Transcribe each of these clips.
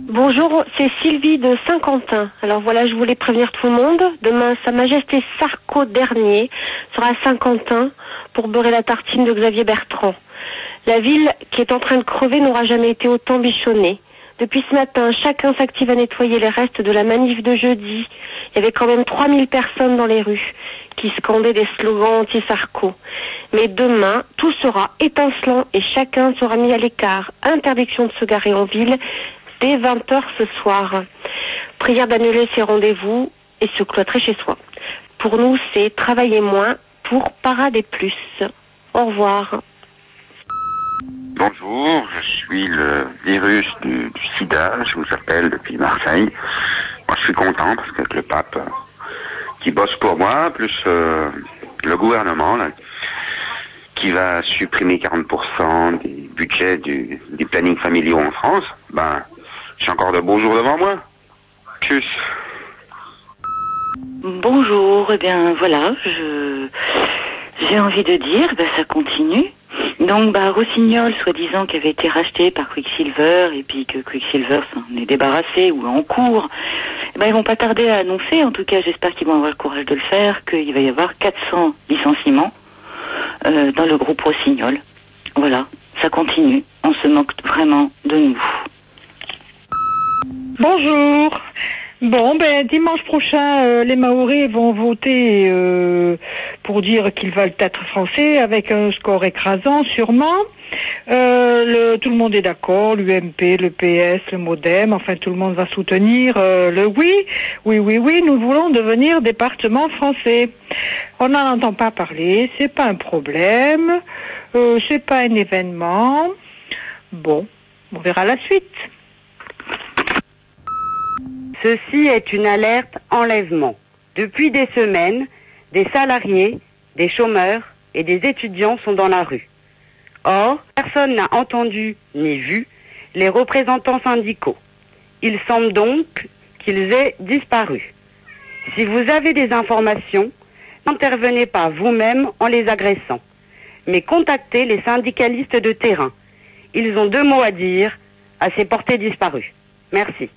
Bonjour, c'est Sylvie de Saint-Quentin. Alors voilà, je voulais prévenir tout le monde. Demain, Sa Majesté Sarko Dernier sera à Saint-Quentin pour beurrer la tartine de Xavier Bertrand. La ville qui est en train de crever n'aura jamais été autant bichonnée. Depuis ce matin, chacun s'active à nettoyer les restes de la manif de jeudi. Il y avait quand même 3000 personnes dans les rues qui scandaient des slogans anti-Sarko. Mais demain, tout sera étincelant et chacun sera mis à l'écart. Interdiction de se garer en ville dès 20h ce soir. Prière d'annuler ses rendez-vous et se cloîtrer chez soi. Pour nous, c'est travailler moins pour parader plus. Au revoir. Bonjour, je suis le virus du sida, je vous appelle depuis Marseille. Moi je suis content parce qu'avec le pape qui bosse pour moi, plus le gouvernement là, qui va supprimer 40% des budgets des plannings familiaux en France, ben j'ai encore de beaux jours devant moi. Tchuss. Bonjour, eh bien voilà, j'ai envie de dire, ça continue. Donc Rossignol, soi-disant, qui avait été racheté par Quicksilver, et puis que Quicksilver s'en est débarrassé ou est en cours, ils vont pas tarder à annoncer, en tout cas j'espère qu'ils vont avoir le courage de le faire, qu'il va y avoir 400 licenciements dans le groupe Rossignol. Voilà, ça continue, on se moque vraiment de nous. Bonjour. Bon, dimanche prochain, les Mahorais vont voter pour dire qu'ils veulent être français avec un score écrasant, sûrement. Tout le monde est d'accord, l'UMP, le PS, le MoDem, enfin tout le monde va soutenir le oui. Oui, nous voulons devenir département français. On n'en entend pas parler, c'est pas un problème, c'est pas un événement. Bon, on verra la suite. Ceci est une alerte enlèvement. Depuis des semaines, des salariés, des chômeurs et des étudiants sont dans la rue. Or, personne n'a entendu ni vu les représentants syndicaux. Il semble donc qu'ils aient disparu. Si vous avez des informations, n'intervenez pas vous-même en les agressant, mais contactez les syndicalistes de terrain. Ils ont 2 mots à dire à ces portés disparus. Merci.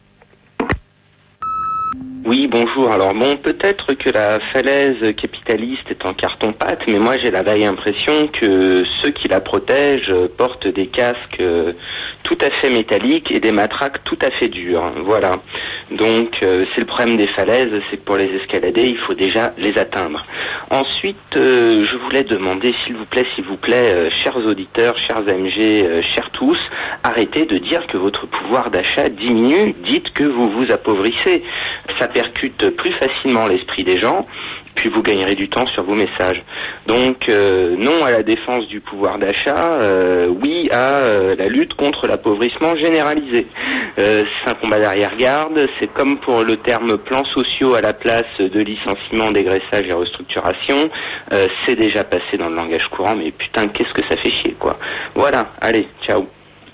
Oui, bonjour. Alors bon, peut-être que la falaise capitaliste est en carton-pâte, mais moi j'ai la vague impression que ceux qui la protègent portent des casques tout à fait métalliques et des matraques tout à fait dures. Voilà. Donc c'est le problème des falaises, c'est que pour les escalader, il faut déjà les atteindre. Ensuite, je voulais demander, s'il vous plaît, chers auditeurs, chers AMG, chers tous, arrêtez de dire que votre pouvoir d'achat diminue, dites que vous vous appauvrissez. Ça percute plus facilement l'esprit des gens, puis vous gagnerez du temps sur vos messages. Donc non à la défense du pouvoir d'achat, oui à la lutte contre l'appauvrissement généralisé. C'est un combat d'arrière-garde, c'est comme pour le terme plans sociaux à la place de licenciement, dégraissage et restructuration, c'est déjà passé dans le langage courant, mais putain qu'est-ce que ça fait chier quoi. Voilà, allez, ciao.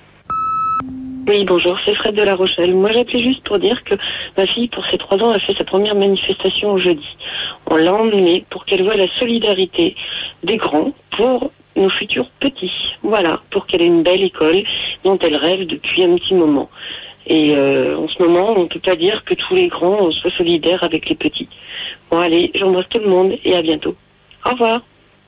Oui, bonjour, c'est Fred de La Rochelle. Moi, j'appelais juste pour dire que ma fille, pour ses 3 ans, a fait sa première manifestation au jeudi. On l'a emmenée pour qu'elle voie la solidarité des grands pour nos futurs petits. Voilà, pour qu'elle ait une belle école dont elle rêve depuis un petit moment. Et en ce moment, on ne peut pas dire que tous les grands soient solidaires avec les petits. Bon, allez, j'embrasse tout le monde et à bientôt. Au revoir.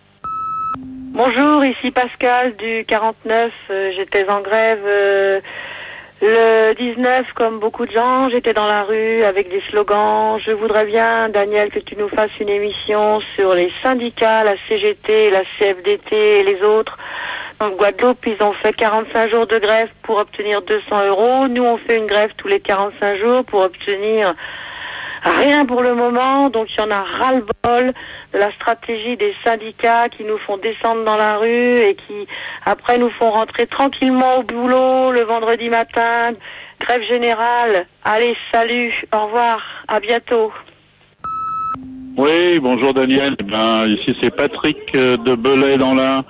Bonjour, ici Pascal du 49. J'étais en grève le 19, comme beaucoup de gens. J'étais dans la rue avec des slogans. Je voudrais bien, Daniel, que tu nous fasses une émission sur les syndicats, la CGT, la CFDT et les autres. En Guadeloupe, ils ont fait 45 jours de grève pour obtenir 200 €. Nous, on fait une grève tous les 45 jours pour obtenir rien pour le moment. Donc il y en a ras-le-bol de la stratégie des syndicats qui nous font descendre dans la rue et qui après nous font rentrer tranquillement au boulot le vendredi matin. Grève générale. Allez, salut, au revoir, à bientôt. Oui, bonjour Daniel. Ici c'est Patrick de Belay dans l'Ain.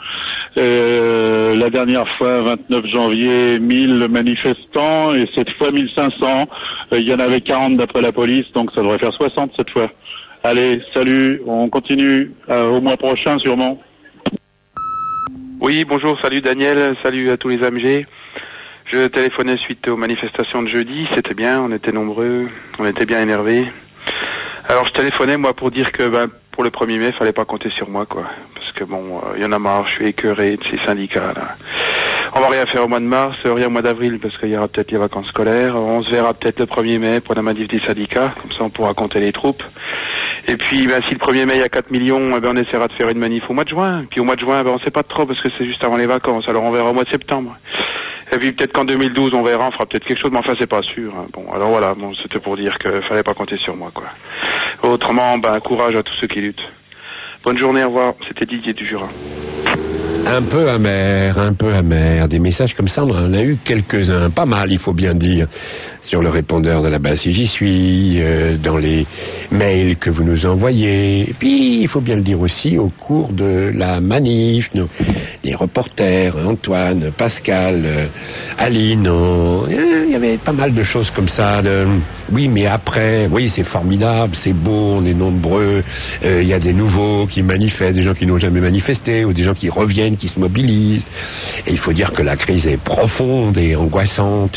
La dernière fois, 29 janvier, 1000 manifestants et cette fois 1500. Il y en avait 40 d'après la police, donc ça devrait faire 60 cette fois. Allez, salut, on continue au mois prochain sûrement. Oui, bonjour, salut Daniel, salut à tous les AMG. Je téléphonais suite aux manifestations de jeudi, c'était bien, on était nombreux, on était bien énervés. Alors je téléphonais moi pour dire que pour le 1er mai, fallait pas compter sur moi quoi. Parce que bon, y en a marre, je suis écœuré de ces syndicats là. On va rien faire au mois de mars, rien au mois d'avril parce qu'il y aura peut-être les vacances scolaires. On se verra peut-être le 1er mai pour la manif des syndicats, comme ça on pourra compter les troupes. Et puis si le 1er mai il y a 4 millions, on essaiera de faire une manif au mois de juin. Puis au mois de juin, on sait pas trop parce que c'est juste avant les vacances, alors on verra au mois de septembre. Et puis peut-être qu'en 2012 on verra, on fera peut-être quelque chose, mais enfin c'est pas sûr. Hein. Bon, alors voilà, c'était pour dire qu'il fallait pas compter sur moi quoi. Autrement, courage à tous ceux qui luttent. Bonne journée, au revoir. C'était Didier du Jura. Un peu amer. Des messages comme ça, on en a eu quelques-uns, pas mal, il faut bien dire, sur le répondeur de la base si j'y suis, dans les mails que vous nous envoyez. Et puis, il faut bien le dire aussi, au cours de la manif, les reporters, Antoine, Pascal, Aline, il y avait pas mal de choses comme ça. Oui, mais après, oui, c'est formidable, c'est beau, on est nombreux, il y a des nouveaux qui manifestent, des gens qui n'ont jamais manifesté, ou des gens qui reviennent, qui se mobilisent. Et il faut dire que la crise est profonde et angoissante,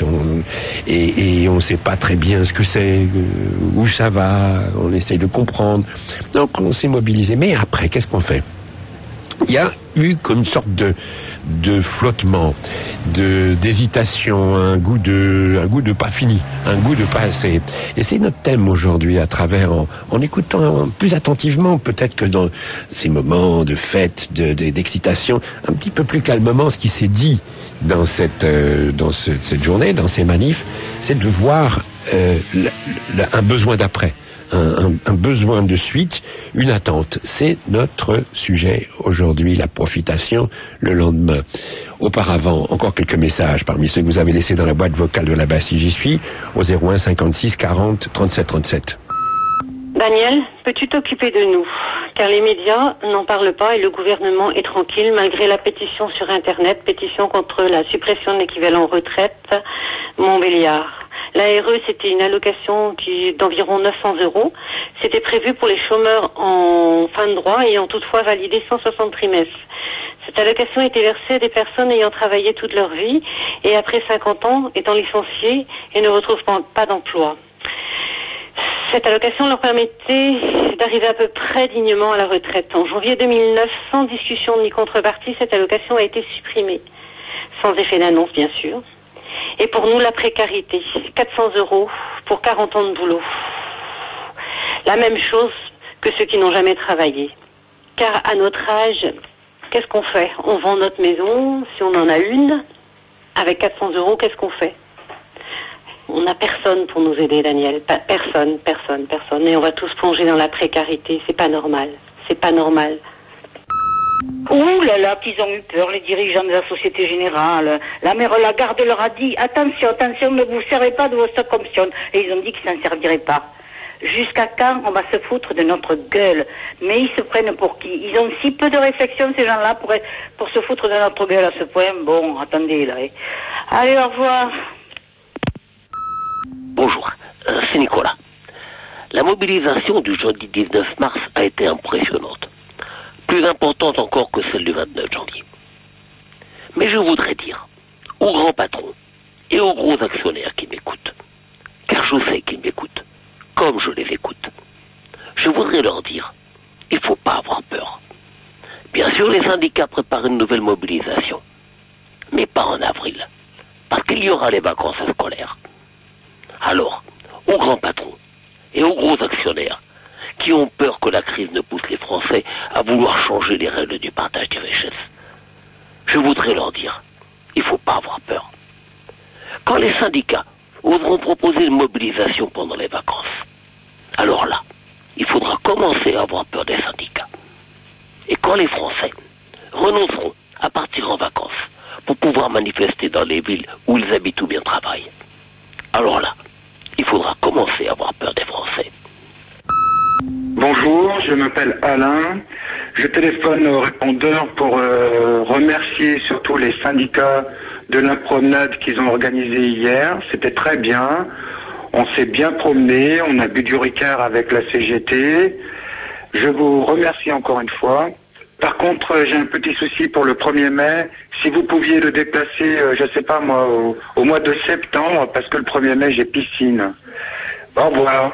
et on ne sait pas très bien ce que c'est, où ça va, on essaye de comprendre. Donc on s'est mobilisé. Mais après, qu'est-ce qu'on fait ? Il y a eu comme une sorte de flottement, d'hésitation, un goût de pas fini, un goût de pas assez. Et c'est notre thème aujourd'hui à travers, en écoutant plus attentivement, peut-être que dans ces moments de fête, d'excitation, un petit peu plus calmement, ce qui s'est dit dans cette journée, dans ces manifs, c'est de voir un besoin d'après. Un besoin de suite, une attente. C'est notre sujet aujourd'hui, la profitation le lendemain. Auparavant, encore quelques messages parmi ceux que vous avez laissés dans la boîte vocale de la base si j'y suis, au 01 56 40 37 37. Daniel, peux-tu t'occuper de nous? Car les médias n'en parlent pas et le gouvernement est tranquille malgré la pétition sur Internet, pétition contre la suppression de l'équivalent retraite Montbéliard. L'ARE, c'était une allocation d'environ 900 €. C'était prévu pour les chômeurs en fin de droit ayant toutefois validé 160 trimestres. Cette allocation était versée à des personnes ayant travaillé toute leur vie et après 50 ans étant licenciées et ne retrouvent pas d'emploi. Cette allocation leur permettait d'arriver à peu près dignement à la retraite. En janvier 2009, sans discussion ni contrepartie, cette allocation a été supprimée. Sans effet d'annonce, bien sûr. Et pour nous, la précarité. 400 € pour 40 ans de boulot. La même chose que ceux qui n'ont jamais travaillé. Car à notre âge, qu'est-ce qu'on fait? On vend notre maison, si on en a une. Avec 400 €, qu'est-ce qu'on fait? On n'a personne pour nous aider, Daniel. Personne. Et on va tous plonger dans la précarité. C'est pas normal. C'est pas normal. Ouh là là, qu'ils ont eu peur, les dirigeants de la Société Générale. La mère Lagarde leur a dit, attention, ne vous servez pas de vos stocks options. Et ils ont dit qu'ils ne s'en serviraient pas. Jusqu'à quand on va se foutre de notre gueule? Mais ils se prennent pour qui? Ils ont si peu de réflexion, ces gens-là, pour se foutre de notre gueule à ce point. Bon, attendez, là. Allez, au revoir. Bonjour, c'est Nicolas. La mobilisation du jeudi 19 mars a été impressionnante. Plus importante encore que celle du 29 janvier. Mais je voudrais dire aux grands patrons et aux gros actionnaires qui m'écoutent, car je sais qu'ils m'écoutent, comme je les écoute, je voudrais leur dire, il ne faut pas avoir peur. Bien sûr, les syndicats préparent une nouvelle mobilisation, mais pas en avril, parce qu'il y aura les vacances scolaires. Alors, aux grands patrons et aux gros actionnaires qui ont peur que la crise ne pousse les Français à vouloir changer les règles du partage des richesses, je voudrais leur dire, il ne faut pas avoir peur. Quand les syndicats oseront proposer une mobilisation pendant les vacances, alors là, il faudra commencer à avoir peur des syndicats. Et quand les Français renonceront à partir en vacances pour pouvoir manifester dans les villes où ils habitent ou bien travaillent, alors là, il faudra commencer à avoir peur des Français. Bonjour, je m'appelle Alain. Je téléphone au répondeur pour remercier surtout les syndicats de la promenade qu'ils ont organisée hier. C'était très bien. On s'est bien promené. On a bu du Ricard avec la CGT. Je vous remercie encore une fois. Par contre, j'ai un petit souci pour le 1er mai. Si vous pouviez le déplacer, je sais pas moi, au mois de septembre, parce que le 1er mai, j'ai piscine. Au revoir.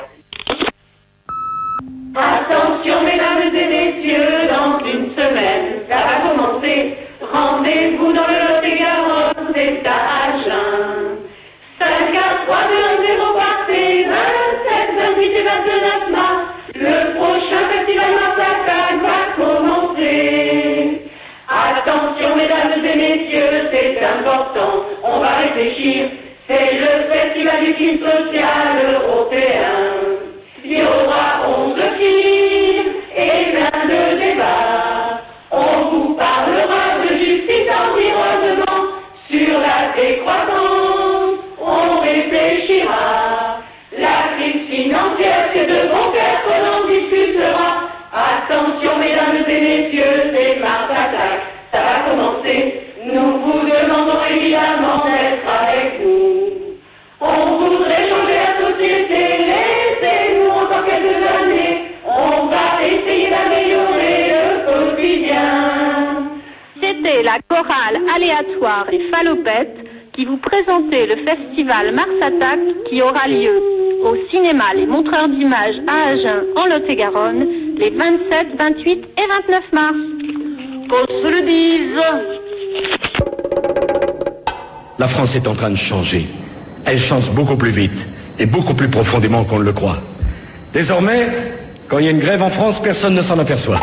Attention mesdames et messieurs, dans une semaine, ça va commencer. Rendez-vous dans le Lot-et-Garonne, c'est à Agen. 5 à 3, 2, 0, partez, 27, 28 et 29 mars. Le prochain festival Mars va commencer. Attention mesdames et messieurs, c'est important, on va réfléchir. C'est le festival du film social européen. Il y aura 11 films et plein de débats. On vous parlera de justice, d'environnement, sur la décroissance. On réfléchira. La crise financière, c'est de bon cœur qu'on en discutera. Attention mesdames et messieurs, c'est Mars Attack, ça va commencer. Nous vous demandons évidemment d'être avec nous. On voudrait changer la société, laissez-nous encore quelques années. On va essayer d'améliorer le quotidien. C'était la chorale aléatoire des Fallopettes qui vous présentait le festival Mars Attack qui aura lieu au cinéma Les Montreurs d'Images à Agen en Lot-et-Garonne les 27, 28 et 29 mars. Qu'on se le dise. La France est en train de changer. Elle change beaucoup plus vite et beaucoup plus profondément qu'on ne le croit. Désormais, quand il y a une grève en France, personne ne s'en aperçoit.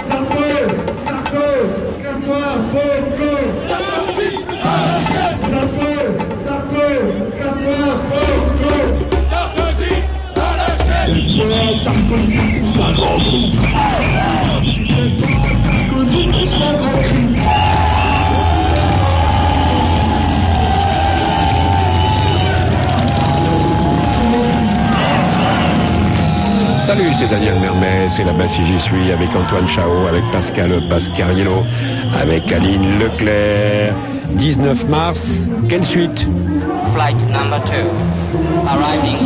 Salut, c'est Daniel Mermet, c'est là-bas si j'y suis, avec Antoine Chao, avec Pascal Pascariello, avec Aline Leclerc. 19 mars, quelle suite? Flight number 2, arriving.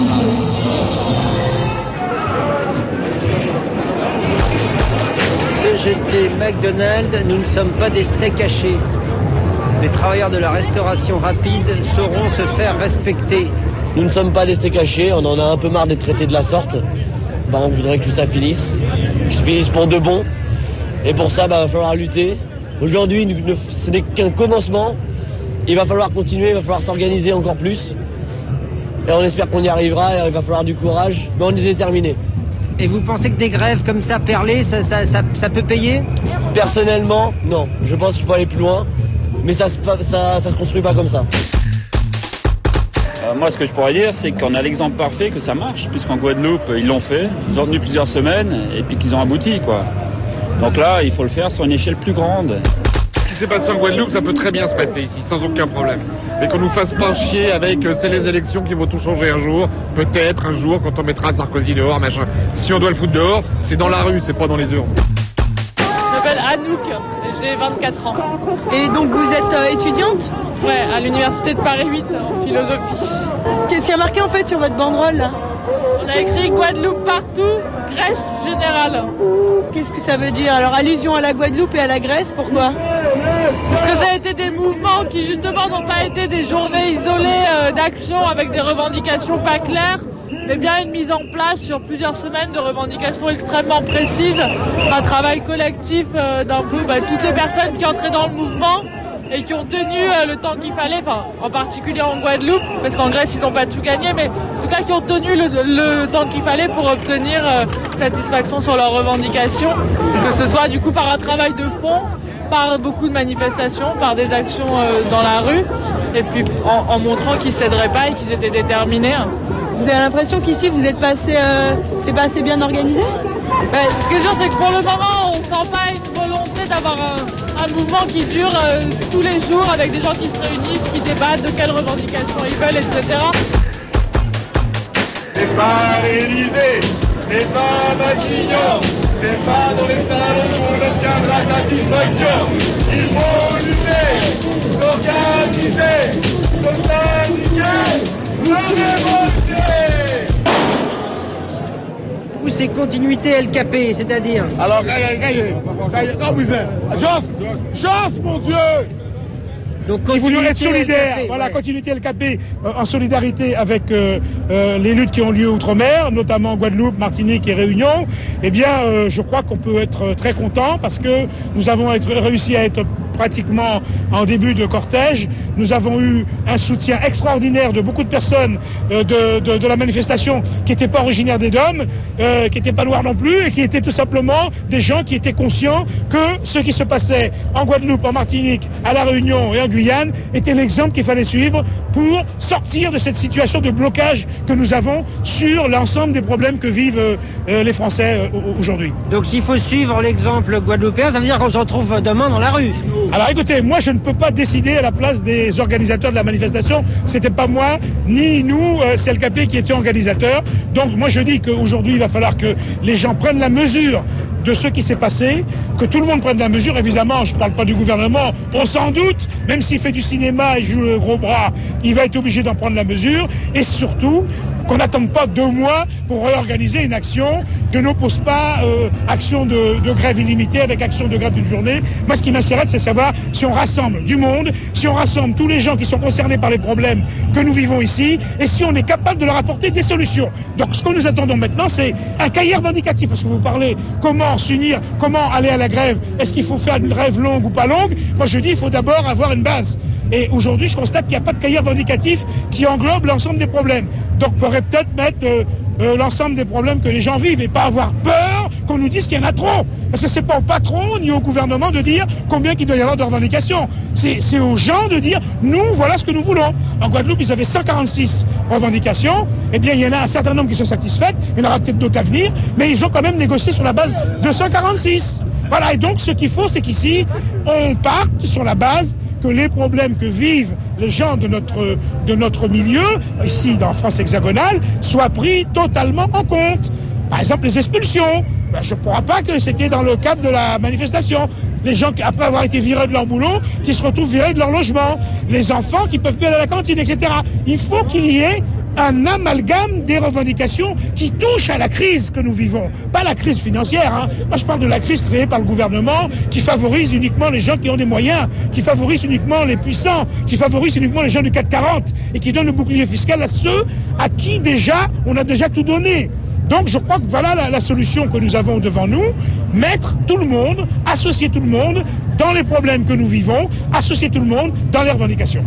CGT McDonald's, nous ne sommes pas des steaks hachés. Les travailleurs de la restauration rapide sauront se faire respecter. Nous ne sommes pas des steaks hachés, on en a un peu marre d'être traités de la sorte. On voudrait que tout ça finisse, qu'il se finisse pour de bon. Et pour ça, il va falloir lutter. Aujourd'hui, ce n'est qu'un commencement. Il va falloir continuer, il va falloir s'organiser encore plus. Et on espère qu'on y arrivera, et il va falloir du courage, mais on est déterminés. Et vous pensez que des grèves comme ça, perlées, ça peut payer? Personnellement, non. Je pense qu'il faut aller plus loin, mais ça se construit pas comme ça. Moi, ce que je pourrais dire, c'est qu'on a l'exemple parfait que ça marche, puisqu'en Guadeloupe, ils l'ont fait, ils ont tenu plusieurs semaines, et puis qu'ils ont abouti, quoi. Donc là, il faut le faire sur une échelle plus grande. Ce qui s'est passé en Guadeloupe, ça peut très bien se passer ici, sans aucun problème. Mais qu'on nous fasse pas chier avec c'est les élections qui vont tout changer un jour, peut-être un jour, quand on mettra Sarkozy dehors, machin. Si on doit le foutre dehors, c'est dans la rue, c'est pas dans les urnes. Je m'appelle Anouk, j'ai 24 ans. Et donc vous êtes étudiante? Ouais, à l'université de Paris 8, en philosophie. Qu'est-ce qui a marqué en fait sur votre banderole là? On a écrit Guadeloupe partout, Grèce générale. Qu'est-ce que ça veut dire? Alors allusion à la Guadeloupe et à la Grèce, pourquoi? Parce que ça a été des mouvements qui justement n'ont pas été des journées isolées d'action avec des revendications pas claires, mais bien une mise en place sur plusieurs semaines de revendications extrêmement précises, un travail collectif d'un peu toutes les personnes qui entraient dans le mouvement et qui ont tenu le temps qu'il fallait, enfin en particulier en Guadeloupe, parce qu'en Grèce ils n'ont pas tout gagné, mais en tout cas qui ont tenu le temps qu'il fallait pour obtenir satisfaction sur leurs revendications, que ce soit du coup par un travail de fond, par beaucoup de manifestations, par des actions dans la rue, et puis en montrant qu'ils ne céderaient pas et qu'ils étaient déterminés. Vous avez l'impression qu'ici vous êtes passé, c'est pas assez bien organisé? Ce qui est sûr, c'est que pour le moment on ne sent pas une volonté d'avoir un mouvement qui dure tous les jours avec des gens qui se réunissent, qui débattent de quelles revendications ils veulent, etc. C'est pas l'Élysée, c'est pas Matignon, c'est pas dans les salons qu'on obtiendra satisfaction. Il faut lutter, s'organiser, se syndiquer, se révolter. c'est continuité LKP, c'est-à-dire? Alors, Joss, mon Dieu! Donc, il voulait être solidaire. LKP, voilà, ouais. Continuité LKP en solidarité avec les luttes qui ont lieu outre-mer, notamment Guadeloupe, Martinique et Réunion. Eh bien, je crois qu'on peut être très content parce que nous avons réussi à être pratiquement en début de cortège. Nous avons eu un soutien extraordinaire de beaucoup de personnes de la manifestation qui n'étaient pas originaires des DOM, qui n'étaient pas noirs non plus, et qui étaient tout simplement des gens qui étaient conscients que ce qui se passait en Guadeloupe, en Martinique, à La Réunion et en Guyane était l'exemple qu'il fallait suivre pour sortir de cette situation de blocage que nous avons sur l'ensemble des problèmes que vivent les Français aujourd'hui. Donc s'il faut suivre l'exemple guadeloupéen, ça veut dire qu'on se retrouve demain dans la rue? Alors écoutez, moi je ne peux pas décider à la place des organisateurs de la manifestation. C'était pas moi, ni nous, c'est LKP qui était organisateur. Donc moi je dis qu'aujourd'hui il va falloir que les gens prennent la mesure de ce qui s'est passé, que tout le monde prenne la mesure. Évidemment, je ne parle pas du gouvernement, on s'en doute, même s'il fait du cinéma et joue le gros bras, il va être obligé d'en prendre la mesure. Et surtout, qu'on n'attende pas 2 mois pour réorganiser une action, que n'oppose pas action de grève illimitée avec action de grève d'une journée. Moi, ce qui m'intéresse, c'est savoir si on rassemble du monde, si on rassemble tous les gens qui sont concernés par les problèmes que nous vivons ici, et si on est capable de leur apporter des solutions. Donc, ce que nous attendons maintenant, c'est un cahier revendicatif, parce que vous parlez comment s'unir, comment aller à la grève, est-ce qu'il faut faire une grève longue ou pas longue? Moi, je dis, il faut d'abord avoir une base. Et aujourd'hui, je constate qu'il n'y a pas de cahier revendicatif qui englobe l'ensemble des problèmes. Donc, il faudrait peut-être mettre l'ensemble des problèmes que les gens vivent et pas avoir peur qu'on nous dise qu'il y en a trop. Parce que c'est pas au patron ni au gouvernement de dire combien il doit y avoir de revendications. C'est aux gens de dire, nous, voilà ce que nous voulons. En Guadeloupe, ils avaient 146 revendications. Eh bien, il y en a un certain nombre qui sont satisfaites. Il y en aura peut-être d'autres à venir. Mais ils ont quand même négocié sur la base de 146. Voilà. Et donc, ce qu'il faut, c'est qu'ici, on parte sur la base que les problèmes que vivent les gens de notre milieu, ici dans France hexagonale, soient pris totalement en compte. Par exemple, les expulsions. Je ne crois pas que c'était dans le cadre de la manifestation. Les gens, après avoir été virés de leur boulot, qui se retrouvent virés de leur logement. Les enfants qui peuvent plus aller à la cantine, etc. Il faut qu'il y ait un amalgame des revendications qui touchent à la crise que nous vivons. Pas la crise financière, hein. Moi, je parle de la crise créée par le gouvernement qui favorise uniquement les gens qui ont des moyens, qui favorise uniquement les puissants, qui favorise uniquement les gens du CAC 40 et qui donne le bouclier fiscal à ceux à qui déjà, on a déjà tout donné. Donc je crois que voilà la solution que nous avons devant nous, mettre tout le monde, associer tout le monde dans les problèmes que nous vivons, associer tout le monde dans les revendications.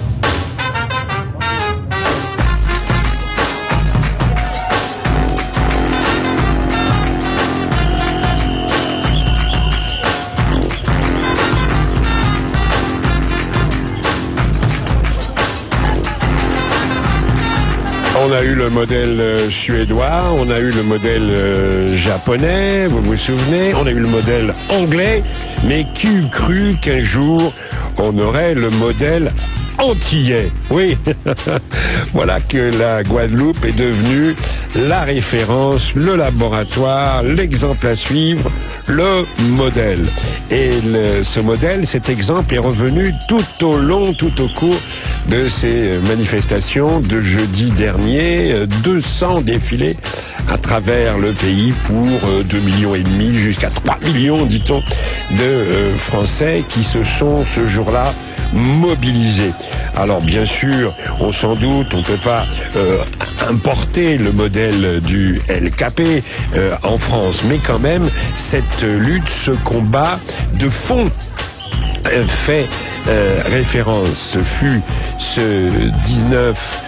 On a eu le modèle suédois, on a eu le modèle japonais, vous vous souvenez, on a eu le modèle anglais, mais qui eût cru qu'un jour on aurait le modèle antillais. Oui, voilà que la Guadeloupe est devenue la référence, le laboratoire, l'exemple à suivre, le modèle. Et ce modèle, cet exemple est revenu tout au cours de ces manifestations de jeudi dernier. 200 défilés à travers le pays pour 2,5 millions jusqu'à 3 millions, dit-on, de Français qui se sont ce jour-là mobilisés. Alors bien sûr, on s'en doute, on ne peut pas importer le modèle du LKP en France, mais quand même, cette lutte, ce combat de fond fait référence. Ce fut ce 19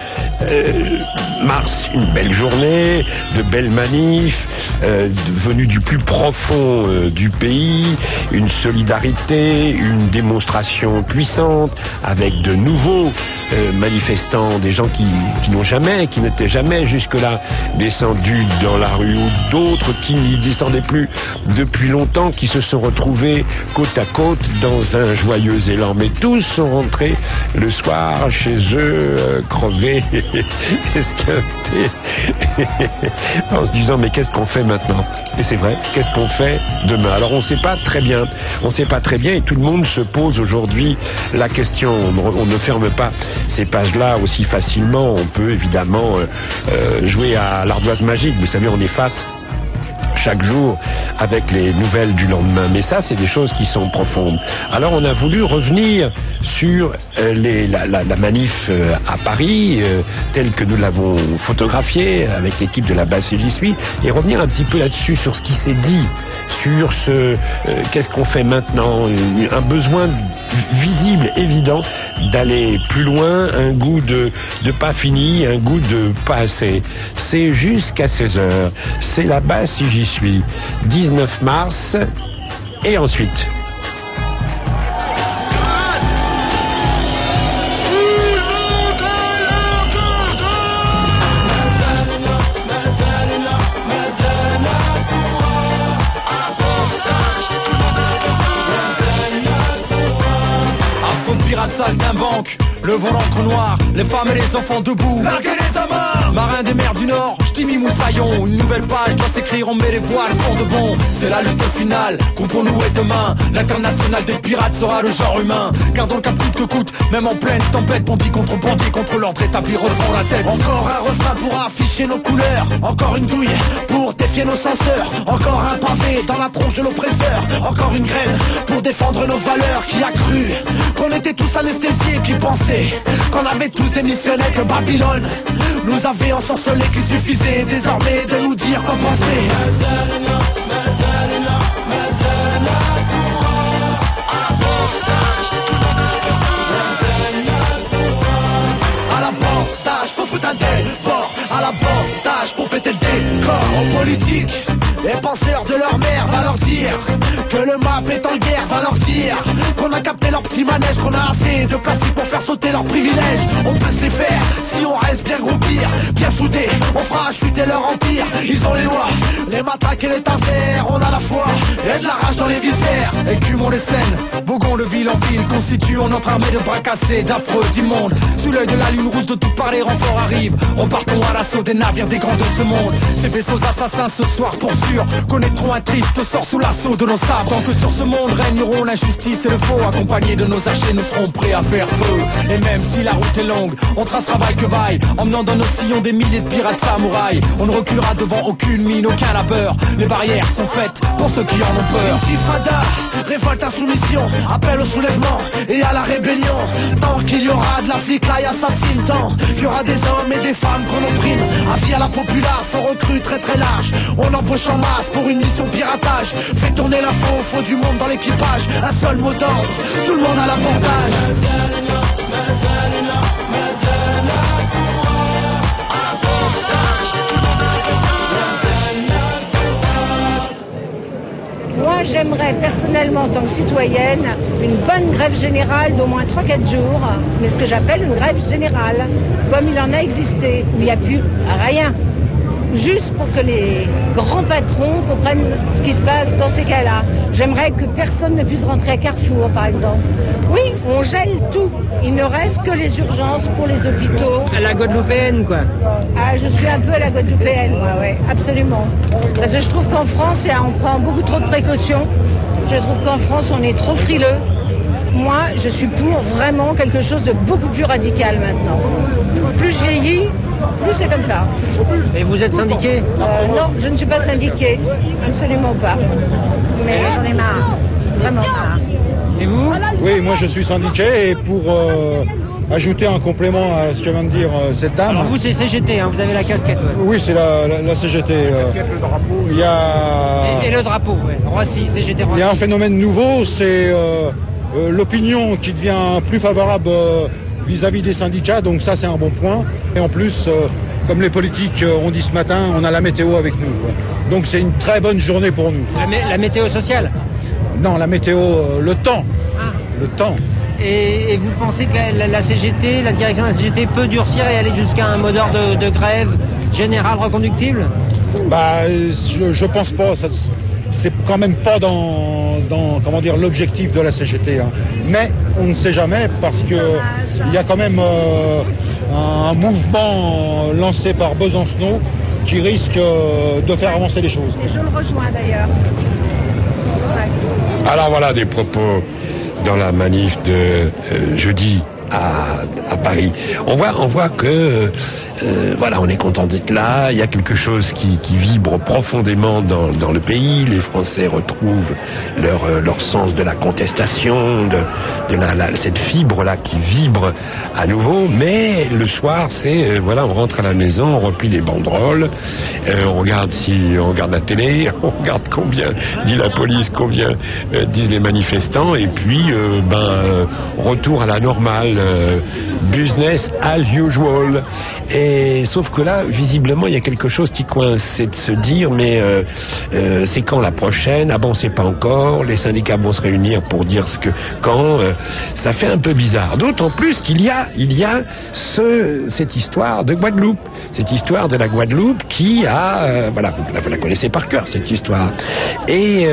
mars, une belle journée, de belles manifs, venues du plus profond du pays, une solidarité, une démonstration puissante, avec de nouveaux manifestants, des gens qui n'étaient jamais jusque-là descendus dans la rue, ou d'autres qui n'y descendaient plus depuis longtemps, qui se sont retrouvés côte à côte dans un joyeux élan. Mais tous sont rentrés le soir chez eux, crevés, esquintés, en se disant mais qu'est-ce qu'on fait maintenant? Et c'est vrai, qu'est-ce qu'on fait demain? Alors on ne sait pas très bien, et tout le monde se pose aujourd'hui la question. On ne ferme pas ces pages-là aussi facilement. On peut évidemment jouer à l'ardoise magique. Vous savez, on est face chaque jour avec les nouvelles du lendemain. Mais ça, c'est des choses qui sont profondes. Alors, on a voulu revenir sur la manif à Paris, telle que nous l'avons photographiée avec l'équipe de la Basse et J'y suis, et revenir un petit peu là-dessus, sur ce qui s'est dit, sur qu'est-ce qu'on fait maintenant, un besoin visible, évident, d'aller plus loin, un goût de pas fini, un goût de pas assez. C'est jusqu'à 16h. C'est la Basse et J'y suis. 19 mars, et ensuite... Sale d'un banque, le vent l'encre noire, les femmes et les enfants debout. Larguez les amarres, marins des mers du Nord, J'timi Moussaillon. Une nouvelle page doit s'écrire, on met les voiles pour de bon. C'est la lutte finale, contre nous et demain. L'international des pirates sera le genre humain. Gardons le cap coûte que coûte, même en pleine tempête. Bandit, contre l'ordre établi, relevons la tête. Encore un refrain pour afficher nos couleurs. Encore une douille pour défier nos censeurs. Encore un pavé dans la tronche de l'oppresseur. Encore une graine pour défendre nos valeurs. Qui a cru qu'on était tous anesthésiés, qui pensait qu'on avait tous démissionné, que Babylone nous avait ensorcelés, qu'il suffisait désormais de nous dire quoi penser. À l'abordage pour foutre un débord, à l'abordage pour péter le décor. En politique, les penseurs de leur mère va leur dire que le map est en guerre, va leur dire qu'on a capté leur petit manège, qu'on a assez de plastique pour faire sauter leurs privilèges. On peut se les faire si on reste bien groupir, bien soudés, on fera chuter leur empire. Ils ont les lois, les matraques et les tasers, on a la foi et de la rage dans les viscères. Écumons les scènes, voguons de ville en ville, constituons notre armée de bras cassés, d'affreux, d'immondes. Sous l'œil de la lune rouge de toutes parts, les renforts arrivent. Repartons à l'assaut des navires des grands de ce monde. Ces vaisseaux assassins ce soir pour sûr connaîtront un triste sort sous l'assaut de nos sabres. Tant que sur ce monde régneront l'injustice et le faux, accompagnés de nos archers, nous serons prêts à faire feu. Et même si la route est longue, on tracera vaille que vaille, emmenant dans notre sillon des milliers de pirates samouraïs. On ne reculera devant aucune mine, aucun labeur. Les barrières sont faites pour ceux qui en ont peur. Intifada, révolte, insoumission, appel au soulèvement et à la rébellion. Tant qu'il y aura de la flicaille assassine, tant qu'il y aura des hommes et des femmes qu'on opprime. Avis à la populace, on recrute très très large. On embauche en masse pour une mission piratage. Fait tourner l'info, faut du monde dans l'équipage. Un seul mot d'ordre, tout le monde à l'abordage. Moi, j'aimerais personnellement, en tant que citoyenne, une bonne grève générale d'au moins 3-4 jours, mais ce que j'appelle une grève générale, comme il en a existé, où il n'y a plus rien. Juste pour que les grands patrons comprennent ce qui se passe dans ces cas-là. J'aimerais que personne ne puisse rentrer à Carrefour, par exemple. Oui, on gèle tout. Il ne reste que les urgences pour les hôpitaux. À la guadeloupéenne, quoi. Ah, je suis un peu à la guadeloupéenne, moi, ouais, absolument. Parce que je trouve qu'en France, on prend beaucoup trop de précautions. Je trouve qu'en France, on est trop frileux. Moi, je suis pour vraiment quelque chose de beaucoup plus radical maintenant. Plus je vieillis, plus c'est comme ça. Et vous êtes syndiqué ? Non, je ne suis pas syndiquée. Absolument pas. Mais j'en ai marre. Vraiment marre. Et vous ? Oui, moi je suis syndiqué et pour ajouter un complément à ce que vient de dire cette dame. Alors vous c'est CGT, hein, vous avez la casquette. Ouais. Oui, c'est la CGT. La casquette, le drapeau. Il y a... et le drapeau, ouais. Roissy, CGT Roissy. Il y a un phénomène nouveau, c'est l'opinion qui devient plus favorable vis-à-vis des syndicats, donc ça c'est un bon point. Et en plus, comme les politiques ont dit ce matin, on a la météo avec nous. Donc c'est une très bonne journée pour nous. La météo sociale ? Non, la météo, le temps. Ah. Le temps. Et vous pensez que la CGT, la direction de la CGT peut durcir et aller jusqu'à un mot d'ordre de grève générale reconductible ? Bah, je pense pas. C'est quand même pas dans comment dire, l'objectif de la CGT. Hein. Mais on ne sait jamais parce que il y a quand même un mouvement lancé par Besancenot qui risque de faire avancer les choses. Et je le rejoins d'ailleurs. Ouais. Alors voilà des propos dans la manif de jeudi à Paris. On voit que Voilà, on est content d'être là. Il y a quelque chose qui vibre profondément dans le pays. Les Français retrouvent leur sens de la contestation, de cette fibre là qui vibre à nouveau. Mais le soir, c'est voilà, on rentre à la maison, on replie les banderoles, on regarde la télé, on regarde combien dit la police, combien disent les manifestants, et puis retour à la normale, business as usual. Et sauf que là, visiblement, il y a quelque chose qui coince, c'est de se dire mais c'est quand la prochaine? Ah bon, c'est pas encore. Les syndicats vont se réunir pour dire quand. Ça fait un peu bizarre. D'autant plus qu'il y a cette histoire de Guadeloupe, cette histoire de la Guadeloupe qui a vous la connaissez par cœur, cette histoire. Et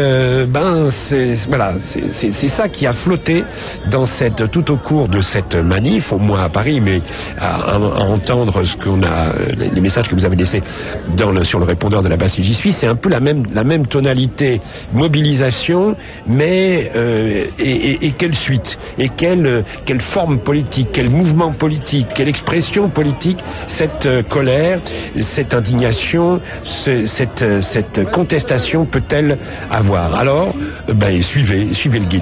c'est ça qui a flotté dans tout au cours de cette manif, au moins à Paris, mais à entendre ce qu'on a, les messages que vous avez laissés sur le répondeur de la Bastille J'y suis, c'est un peu la même tonalité, mobilisation, mais et quelle suite, et quelle forme politique, quel mouvement politique, quelle expression politique cette colère, cette indignation, cette contestation peut-elle avoir? Alors, suivez le guide.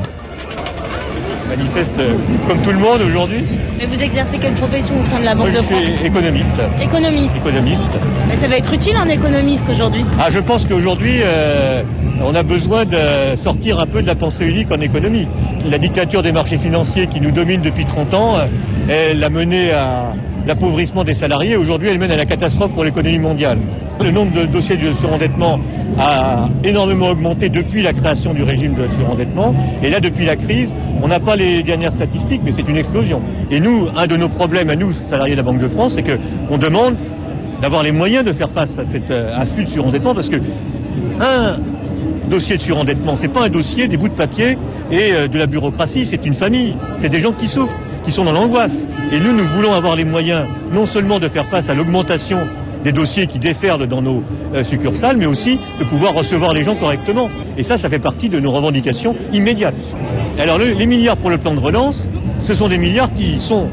Manifeste comme tout le monde aujourd'hui. Mais vous exercez quelle profession au sein de la Banque de France? Je suis économiste. Économiste. Mais ça va être utile un économiste aujourd'hui? Je pense qu'aujourd'hui, on a besoin de sortir un peu de la pensée unique en économie. La dictature des marchés financiers qui nous domine depuis 30 ans, elle a mené à l'appauvrissement des salariés. Aujourd'hui, elle mène à la catastrophe pour l'économie mondiale. Le nombre de dossiers de surendettement a énormément augmenté depuis la création du régime de surendettement. Et là, depuis la crise, on n'a pas les dernières statistiques, mais c'est une explosion. Et nous, un de nos problèmes à nous, salariés de la Banque de France, c'est qu'on demande d'avoir les moyens de faire face à cet afflux de surendettement, parce que un dossier de surendettement, c'est pas un dossier, des bouts de papier et de la bureaucratie, c'est une famille, c'est des gens qui souffrent, qui sont dans l'angoisse. Et nous voulons avoir les moyens non seulement de faire face à l'augmentation des dossiers qui déferlent dans nos succursales, mais aussi de pouvoir recevoir les gens correctement. Et ça fait partie de nos revendications immédiates. Alors les milliards pour le plan de relance, ce sont des milliards qui sont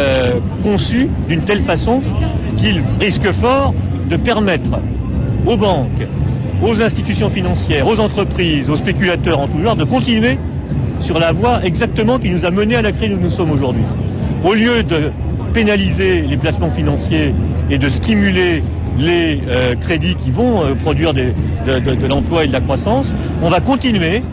conçus d'une telle façon qu'ils risquent fort de permettre aux banques, aux institutions financières, aux entreprises, aux spéculateurs en tout genre de continuer sur la voie exactement qui nous a menés à la crise où nous sommes aujourd'hui. Au lieu de pénaliser les placements financiers et de stimuler les crédits qui vont produire de l'emploi et de la croissance, on va continuer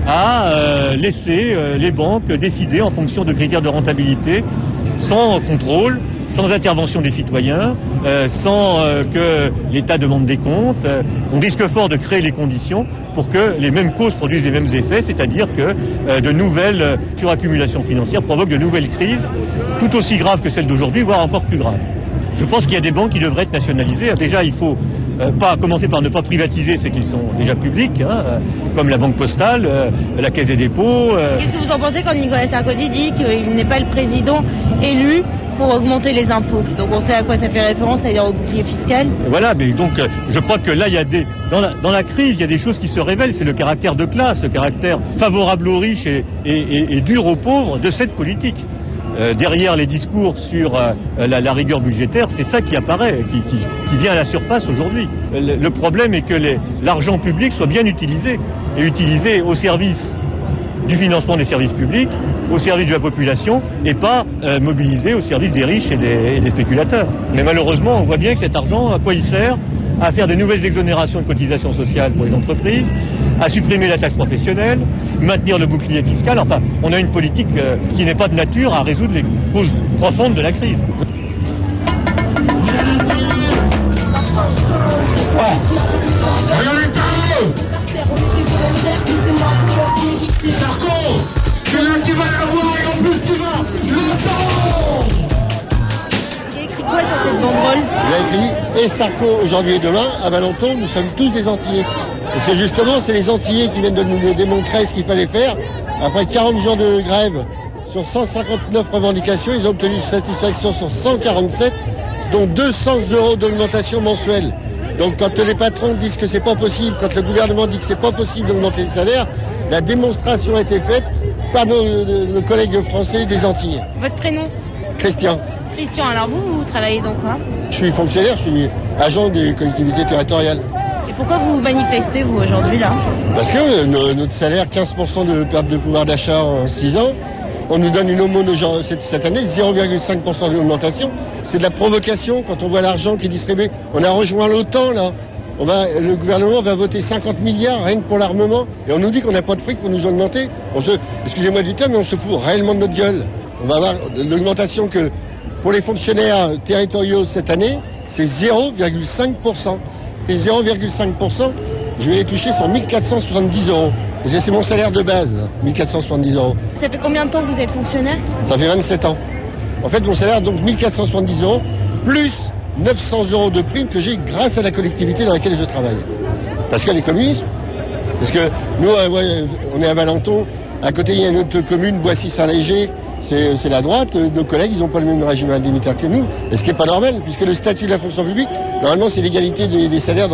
à laisser les banques décider en fonction de critères de rentabilité, sans contrôle, sans intervention des citoyens, sans que l'État demande des comptes. On risque fort de créer les conditions pour que les mêmes causes produisent les mêmes effets, c'est-à-dire que de nouvelles suraccumulations financières provoquent de nouvelles crises, tout aussi graves que celles d'aujourd'hui, voire encore plus graves. Je pense qu'il y a des banques qui devraient être nationalisées. Déjà, il faut pas commencer par ne pas privatiser ceux qui sont déjà publics, comme la Banque Postale, la Caisse des dépôts. Qu'est-ce que vous en pensez quand Nicolas Sarkozy dit qu'il n'est pas le président élu pour augmenter les impôts? Donc on sait à quoi ça fait référence, c'est-à-dire au bouclier fiscal. Voilà, mais donc je crois que là, il y a dans la crise, il y a des choses qui se révèlent. C'est le caractère de classe, le caractère favorable aux riches et dur aux pauvres de cette politique. Derrière les discours sur la rigueur budgétaire, c'est ça qui apparaît, qui vient à la surface aujourd'hui. Le problème est que l'argent public soit bien utilisé, et utilisé au service du financement des services publics, au service de la population, et pas mobilisé au service des riches et des spéculateurs. Mais malheureusement, on voit bien que cet argent, à quoi il sert? À faire de nouvelles exonérations de cotisations sociales pour les entreprises, à supprimer la taxe professionnelle, maintenir le bouclier fiscal. Enfin, on a une politique qui n'est pas de nature à résoudre les causes profondes de la crise. C'est là qui va l'avoir et en plus tu vas le sang. Il y a écrit quoi sur cette banderole? Il a écrit « Et Sarko, aujourd'hui et demain, à Valenton, nous sommes tous des Antillais ». Parce que justement, c'est les Antillais qui viennent de nous démontrer ce qu'il fallait faire. Après 40 jours de grève, sur 159 revendications, ils ont obtenu satisfaction sur 147, dont 200 € d'augmentation mensuelle. Donc quand les patrons disent que c'est pas possible, quand le gouvernement dit que c'est pas possible d'augmenter le salaire, la démonstration a été faite par nos collègues français des Antillais. Votre prénom? Christian. Christian, alors vous travaillez dans quoi? Je suis fonctionnaire, je suis agent des collectivités territoriales. Et pourquoi vous manifestez, vous, aujourd'hui, là? Parce que notre salaire, 15% de perte de pouvoir d'achat en 6 ans, on nous donne une aumône cette année, 0,5% d'augmentation. C'est de la provocation quand on voit l'argent qui est distribué. On a rejoint l'OTAN, là. Le gouvernement va voter 50 milliards rien que pour l'armement. Et on nous dit qu'on n'a pas de fric pour nous augmenter. Excusez-moi du terme, mais on se fout réellement de notre gueule. On va avoir l'augmentation que pour les fonctionnaires territoriaux cette année, c'est 0,5%. Et 0,5%, je vais les toucher sur 1470 €. Et c'est mon salaire de base, 1470 €. Ça fait combien de temps que vous êtes fonctionnaire? Ça fait 27 ans. En fait, mon salaire, donc 1470 €, plus 900 € de prime que j'ai grâce à la collectivité dans laquelle je travaille. Parce qu'elle est communiste. Parce que nous, on est à Valenton. À côté, il y a une autre commune, Boissy-Saint-Léger. C'est la droite. Nos collègues, ils n'ont pas le même régime indemnitaire que nous. Et ce qui n'est pas normal, puisque le statut de la fonction publique, normalement, c'est l'égalité des salaires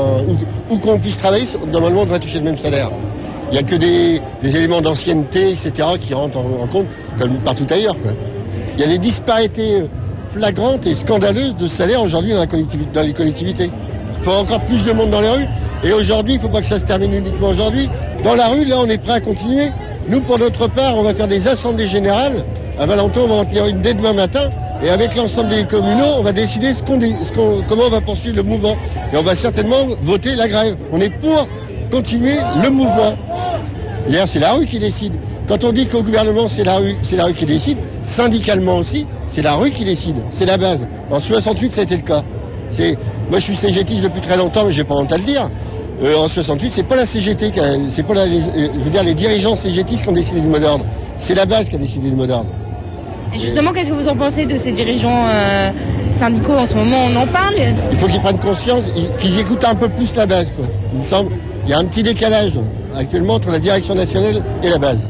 où qu'on puisse travailler. Normalement, on devrait toucher le même salaire. Il n'y a que des éléments d'ancienneté, etc., qui rentrent en compte, comme partout ailleurs, quoi. Il y a des disparités flagrantes et scandaleuses de salaire aujourd'hui dans les collectivités. Il faut encore plus de monde dans les rues. Et aujourd'hui, il ne faut pas que ça se termine uniquement aujourd'hui. Dans la rue, là, on est prêt à continuer. Nous, pour notre part, on va faire des assemblées générales. À Valenton, on va en tenir une dès demain matin. Et avec l'ensemble des communaux, on va décider comment on va poursuivre le mouvement. Et on va certainement voter la grève. On est pour continuer le mouvement. D'ailleurs, c'est la rue qui décide. Quand on dit qu'au gouvernement, c'est la rue qui décide, syndicalement aussi, c'est la rue qui décide. C'est la base. En 68, ça a été le cas. Moi, je suis CGTiste depuis très longtemps, mais j'ai pas honte à le dire. En 68, c'est pas la CGT, c'est pas les dirigeants CGTistes qui ont décidé du mot d'ordre. C'est la base qui a décidé du mot d'ordre. Et justement, qu'est-ce que vous en pensez de ces dirigeants syndicaux en ce moment? On en parle? Il faut qu'ils prennent conscience, qu'ils écoutent un peu plus la base, quoi. Il me semble, il y a un petit décalage actuellement entre la direction nationale et la base.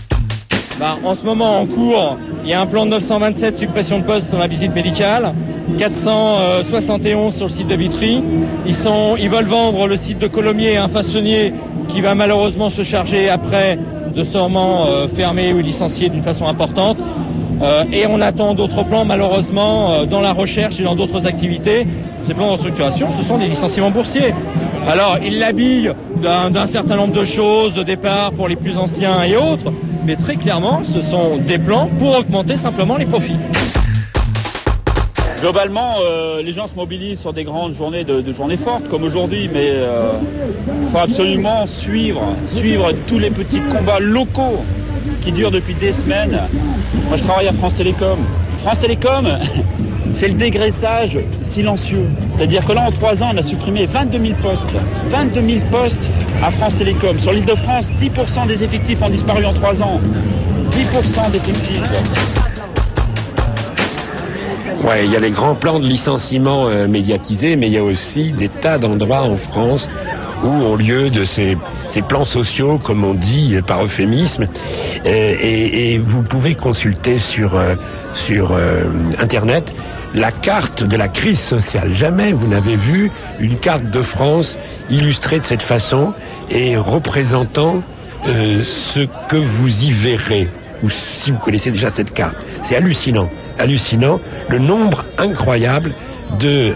En ce moment, en cours, il y a un plan de 927 suppression de postes dans la visite médicale, 471 sur le site de Vitry. Ils veulent vendre le site de Colomiers à un façonnier qui va malheureusement se charger après de sûrement fermer ou licencier d'une façon importante. Et on attend d'autres plans, malheureusement, dans la recherche et dans d'autres activités. Ces plans de restructuration, ce sont des licenciements boursiers. Alors, ils l'habillent d'un certain nombre de choses, de départ pour les plus anciens et autres, mais très clairement, ce sont des plans pour augmenter simplement les profits. Globalement, les gens se mobilisent sur des grandes journées de journées fortes, comme aujourd'hui, mais il faut absolument suivre tous les petits combats locaux qui durent depuis des semaines. Moi, je travaille à France Télécom. France Télécom, c'est le dégraissage silencieux. C'est-à-dire que là, en 3 ans, on a supprimé 22 000 postes. 22 000 postes à France Télécom. Sur l'Île-de-France, 10% des effectifs ont disparu en 3 ans. 10% d'effectifs. Ouais, il y a les grands plans de licenciement médiatisés, mais il y a aussi des tas d'endroits en France où, au lieu de ces plans sociaux, comme on dit par euphémisme, et vous pouvez consulter sur Internet la carte de la crise sociale. Jamais vous n'avez vu une carte de France illustrée de cette façon et représentant ce que vous y verrez, ou si vous connaissez déjà cette carte. C'est hallucinant, le nombre incroyable de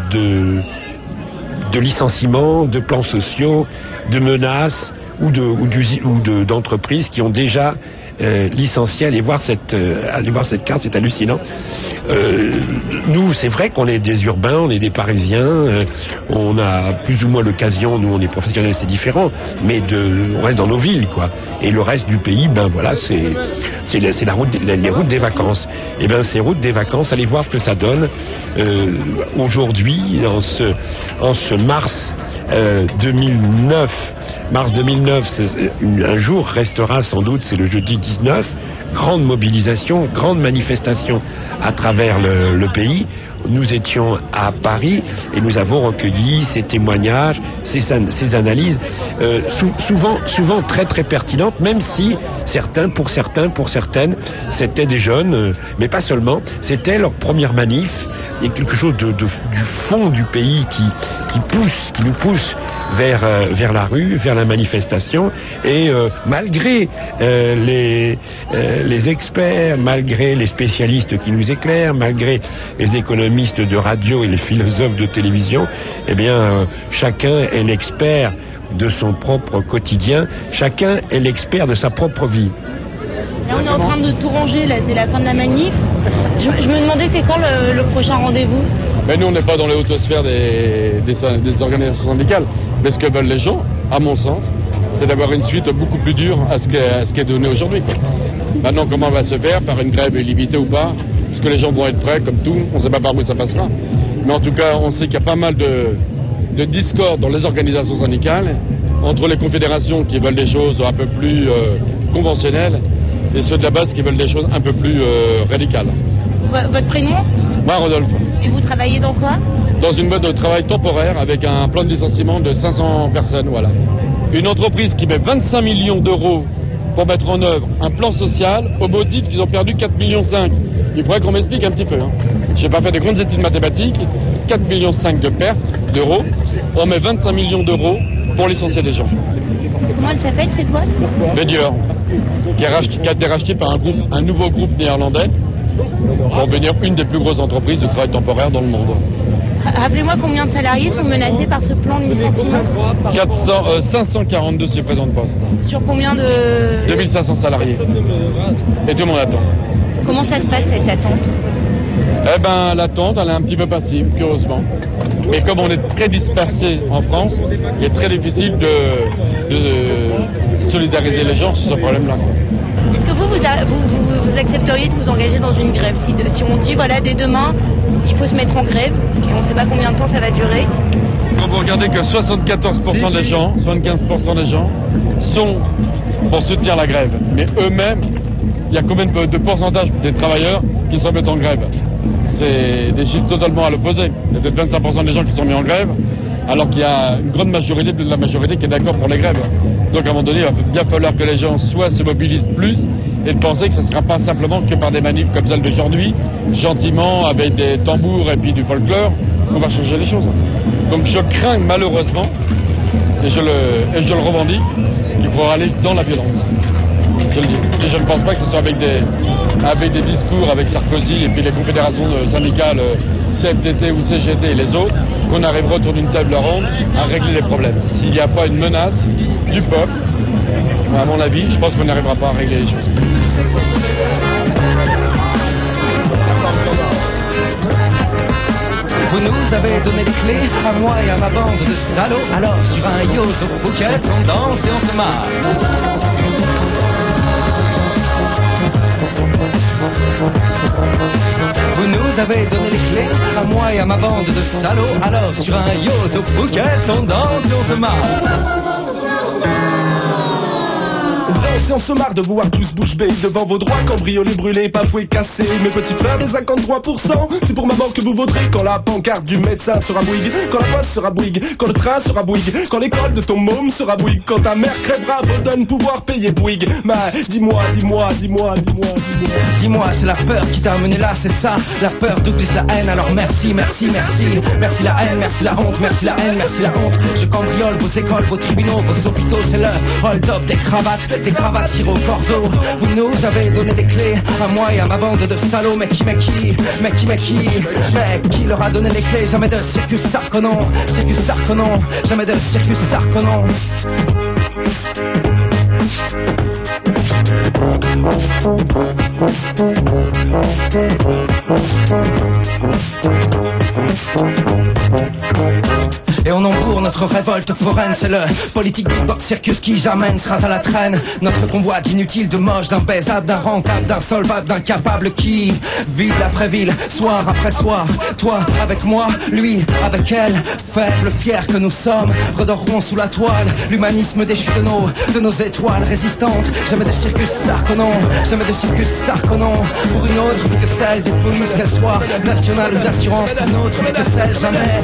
licenciements, de plans sociaux, de menaces ou d'entreprises qui ont déjà licencié. Allez voir cette carte, c'est hallucinant. Nous, c'est vrai qu'on est des urbains, on est des Parisiens, on a plus ou moins l'occasion, nous on est professionnels, c'est différent, mais on reste dans nos villes, quoi. Et le reste du pays, c'est les routes des vacances. Et ces routes des vacances, allez voir ce que ça donne aujourd'hui, en ce mars 2009. Mars 2009, un jour restera sans doute, c'est le jeudi 19, grande mobilisation, grande manifestation à travers le pays. Nous étions à Paris et nous avons recueilli ces témoignages, ces analyses, souvent très très pertinentes, même si pour certaines, c'était des jeunes, mais pas seulement, c'était leur première manif. Il y a quelque chose du fond du pays qui nous pousse vers la rue, vers la manifestation et malgré les experts, malgré les spécialistes qui nous éclairent, malgré les économistes de radio et les philosophes de télévision, eh bien chacun est l'expert de son propre quotidien, chacun est l'expert de sa propre vie. Là, on est en train de tout ranger, là, c'est la fin de la manif. Je me demandais, c'est quand le prochain rendez-vous? Mais nous, on n'est pas dans les hautes sphères des organisations syndicales. Mais ce que veulent les gens, à mon sens, c'est d'avoir une suite beaucoup plus dure à ce qui est donné aujourd'hui, quoi. Maintenant, comment on va se faire, par une grève illimitée ou pas? Est-ce que les gens vont être prêts, comme tout? On ne sait pas par où ça passera. Mais en tout cas, on sait qu'il y a pas mal de discorde dans les organisations syndicales, entre les confédérations qui veulent des choses un peu plus conventionnelles, et ceux de la base qui veulent des choses un peu plus radicales. Votre prénom? Moi, Rodolphe. Et vous travaillez dans quoi? Dans une boîte de travail temporaire avec un plan de licenciement de 500 personnes, voilà. Une entreprise qui met 25 millions d'euros pour mettre en œuvre un plan social au motif qu'ils ont perdu 4,5 millions. Il faudrait qu'on m'explique un petit peu. Je n'ai pas fait des grandes études mathématiques. 4,5 millions de pertes d'euros. On met 25 millions d'euros pour licencier des gens. Comment elle s'appelle, cette boîte? Vedior, qui a été racheté par un nouveau groupe néerlandais pour devenir une des plus grosses entreprises de travail temporaire dans le monde. Rappelez-moi combien de salariés sont menacés par ce plan de licenciement? 542 suppléants de poste. Sur combien de... 2500 salariés. Et tout le monde attend. Comment ça se passe, cette attente? Eh ben, l'attente, elle est un petit peu passive, curieusement. Mais comme on est très dispersé en France, il est très difficile de solidariser les gens sur ce problème-là. Est-ce que vous accepteriez de vous engager dans une grève si on dit, voilà, dès demain, il faut se mettre en grève, et on ne sait pas combien de temps ça va durer? Quand vous regardez que 74% des gens, 75% des gens sont pour soutenir la grève. Mais eux-mêmes, il y a combien de pourcentage des travailleurs qui se mettent en grève? C'est des chiffres totalement à l'opposé. Il y a peut-être 25% des gens qui sont mis en grève, alors qu'il y a une grande majorité de la majorité qui est d'accord pour les grèves. Donc à un moment donné, il va bien falloir que les gens soit se mobilisent plus et de penser que ce ne sera pas simplement que par des manifs comme celle d'aujourd'hui, gentiment, avec des tambours et puis du folklore, qu'on va changer les choses. Donc je crains malheureusement, et je le revendique, qu'il faudra aller dans la violence. Je le dis. Et je ne pense pas que ce soit avec des discours avec Sarkozy et puis les confédérations syndicales CFDT ou CGT et les autres qu'on arrivera autour d'une table ronde à régler les problèmes. S'il n'y a pas une menace du peuple, à mon avis, je pense qu'on n'arrivera pas à régler les choses. Vous nous avez donné les clés, à moi et à ma bande de salauds. Alors sur un yacht au Phuket, on danse et on se marre. Vous nous avez donné les clés, à moi et à ma bande de salauds. Alors sur un yacht au Phuket, on danse et on se marre. Si on se marre de voir tous bouche bée devant vos droits, cambriolés, brûlés, bafoués, cassés. Mes petits frères, les 53%, c'est pour maman que vous voterez quand la pancarte du médecin sera Bouygues, quand la poste sera Bouygues, quand le train sera Bouygues, quand l'école de ton môme sera Bouygues, quand ta mère crèvera, vous donne pouvoir payer Bouygues. Mais dis-moi, c'est la peur qui t'a amené là, c'est ça. La peur doublisse la haine, alors merci. Merci la haine, merci la honte, merci la haine, merci la honte. Je cambriole vos écoles, vos tribunaux, vos hôpitaux, c'est le hold-up des cravates tirent au cordeau. Vous nous avez donné les clés, à moi et à ma bande de salauds. Mais qui leur a donné les clés? Jamais de circus Sarkonon, jamais de circus Sarkonon. Et on embourre notre révolte foraine. C'est le politique beatbox circus qui jamais sera à la traîne. Notre convoi d'inutile, de moche, d'imbaisable, d'inrentable, d'insolvable, d'incapable qui ville après ville, soir après soir. Toi avec moi, lui avec elle, faibles, fiers que nous sommes, redorerons sous la toile. L'humanisme déchu de nos étoiles résistantes. Jamais de circus Sarkonon, jamais de circus Sarkonon. Pour une autre vie que celle des polices, qu'elle soit nationale ou d'assurance. Pour une autre vie que celle jamais.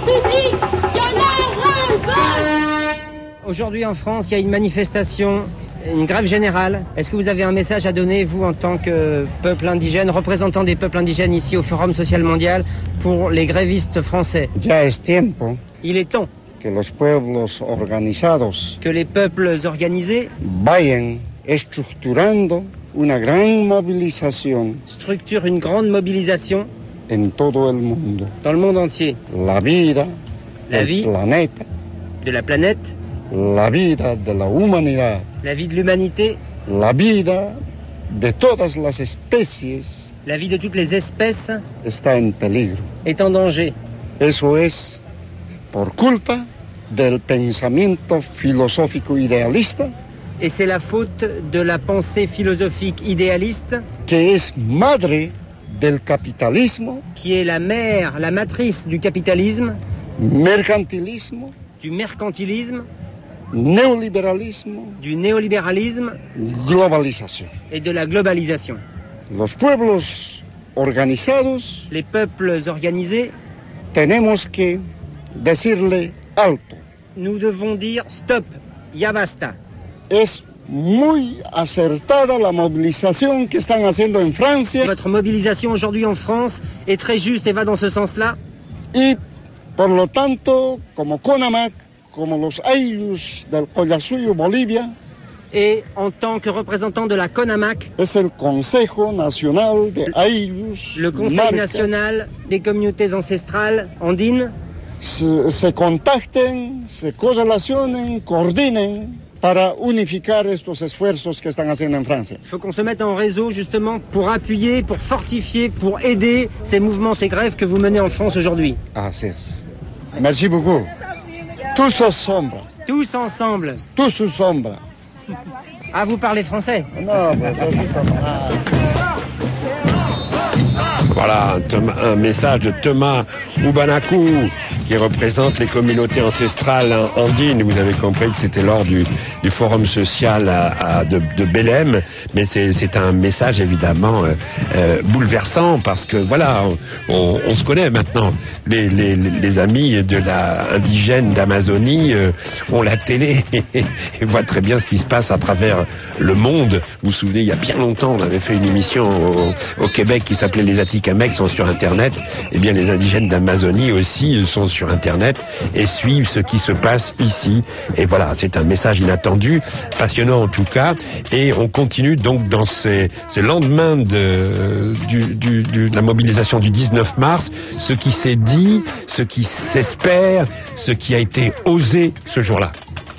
Aujourd'hui en France, il y a une manifestation Une grève générale. Est-ce que vous avez un message à donner, vous, en tant que peuple indigène, représentant des peuples indigènes ici au Forum Social Mondial, pour les grévistes français? Ya es tiempo. Il est temps que los pueblos organizados, que les peuples organisés vayan estructurando una gran movilización, structurent une grande mobilisation en todo el mundo. Dans le monde entier. La vida, la vie planeta, de la planète, la vida de la humanidad, la vie de l'humanité, la vida de todas las especies, la vie de toutes les espèces está en peligro. Est en danger. Eso es por culpa del pensamiento filosófico idealista. Et c'est la faute de la pensée philosophique idéaliste que es madre del capitalismo, qui est la mère, la matrice du capitalisme, mercantilismo, du mercantilisme, neoliberalismo, du néolibéralisme, globalización. Et de la globalisation. Los pueblos organizados, les peuples organisés, tenemos que decirle alto. Nous devons dire stop, ya basta. Es muy acertada la movilización que están haciendo en Francia. Votre mobilisation aujourd'hui en France est très juste et va dans ce sens-là. Y por lo tanto, como CONAMAC, como los Ayllus del Collasuyo, Bolivia, et en tant que représentant de la CONAMAC, es el Consejo Nacional de Ayllus, le Conseil national des communautés ancestrales andines, se contacten, se correlacionen, coordinen para unificar estos esfuerzos que están haciendo en Francia. Il faut qu'on se mette en réseau justement pour appuyer, pour fortifier, pour aider ces mouvements, ces grèves que vous menez en France aujourd'hui. Así es. Merci beaucoup. Tous ensemble. Tous ensemble. Tous ensemble. Ah, vous parlez français? Non, mais ça c'est comme... Voilà, un message de Thomas Oubanakou qui représente les communautés ancestrales andines. Vous avez compris que c'était lors du forum social de Belém, mais c'est un message évidemment bouleversant parce que voilà, on se connaît maintenant. Les amis de la indigène d'Amazonie ont la télé et voient très bien ce qui se passe à travers le monde. Vous vous souvenez, il y a bien longtemps, on avait fait une émission au Québec qui s'appelait Les Atikamekw sont sur Internet. Eh bien, les indigènes d'Amazonie aussi sont sur Internet et suivent ce qui se passe ici. Et voilà, c'est un message inattendu, passionnant en tout cas. Et on continue donc dans ces lendemains de la mobilisation du 19 mars, ce qui s'est dit, ce qui s'espère, ce qui a été osé ce jour-là.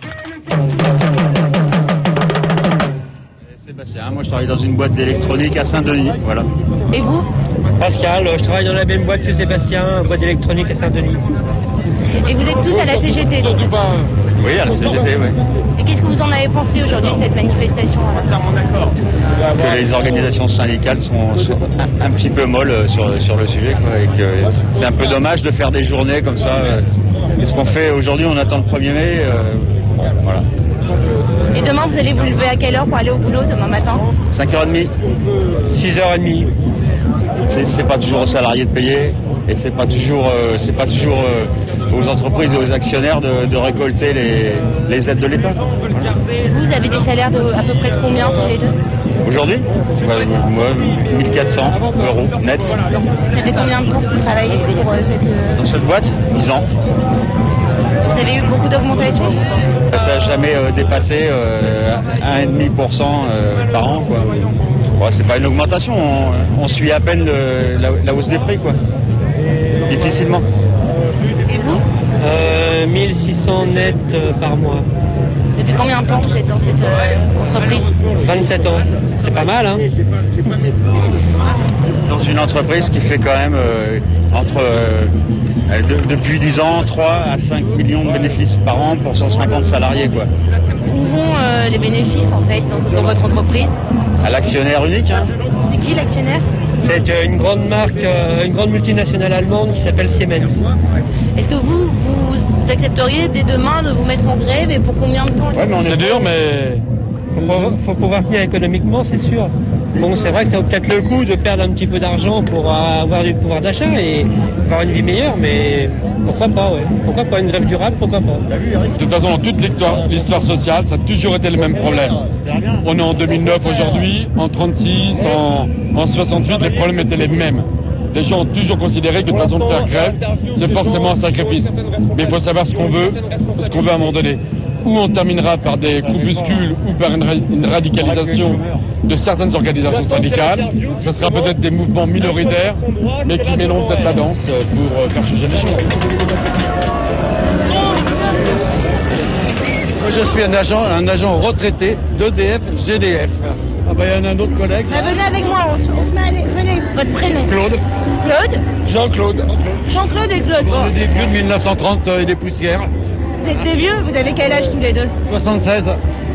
Sébastien, moi je travaille dans une boîte d'électronique à Saint-Denis, voilà. Et vous? Pascal, je travaille dans la même boîte que Sébastien, boîte d'électronique à Saint-Denis. Et vous êtes tous à la CGT donc? Oui, à la CGT, oui. Et qu'est-ce que vous en avez pensé aujourd'hui de cette manifestation Que les organisations syndicales sont un petit peu molles sur le sujet, quoi, et que c'est un peu dommage de faire des journées comme ça. Qu'est-ce qu'on fait aujourd'hui? On attend le 1er mai, voilà. Et demain, vous allez vous lever à quelle heure pour aller au boulot demain matin? 5h30. 6h30. C'est pas toujours aux salariés de payer et c'est pas toujours aux entreprises et aux actionnaires de récolter les aides de l'État. Vous avez des salaires de à peu près de combien tous les deux? Aujourd'hui, moi, 1400 € net. Ça fait combien de temps que vous travaillez pour cette... Dans cette boîte? 10 ans. Vous avez eu beaucoup d'augmentation? Ça n'a jamais dépassé 1,5% par an, quoi. Ouais, c'est pas une augmentation, on suit à peine la hausse des prix, quoi. Difficilement. Et vous? 1600 net par mois. Depuis combien de temps vous êtes dans cette entreprise? 27 ans. C'est pas mal, hein? Dans une entreprise qui fait quand même depuis 10 ans, 3 à 5 millions de bénéfices par an pour 150 salariés, quoi. Où vont les bénéfices, en fait, dans votre entreprise? À l'actionnaire unique, hein. C'est qui l'actionnaire? C'est une grande marque, une grande multinationale allemande qui s'appelle Siemens. Est-ce que vous accepteriez dès demain de vous mettre en grève et pour combien de temps? Ouais, c'est dur, mais faut pouvoir tenir économiquement, c'est sûr. Bon, c'est vrai que ça vaut peut-être le coup de perdre un petit peu d'argent pour avoir du pouvoir d'achat et avoir une vie meilleure, mais pourquoi pas, ouais. Pourquoi pas une grève durable, pourquoi pas. De toute façon, dans toute l'histoire sociale, ça a toujours été le même problème. On est en 2009 aujourd'hui, en 36, en 68, les problèmes étaient les mêmes. Les gens ont toujours considéré que de toute façon de faire grève, c'est forcément un sacrifice. Mais il faut savoir ce qu'on veut à un moment donné. Ou on terminera par des groupuscules ou par une radicalisation de certaines organisations syndicales. Ce sera peut-être des mouvements minoritaires, mais qui mêleront peut-être la danse pour faire changer les choses. Moi, je suis un agent retraité d'EDF GDF. Ah bah il y en a un autre collègue. Bah, venez avec moi, on se met à aller. Venez, votre prénom. Claude. Claude. Jean-Claude. Jean-Claude et Claude. On est des vieux de 1930 et des poussières. Vous êtes des vieux, vous avez quel âge tous les deux? 76.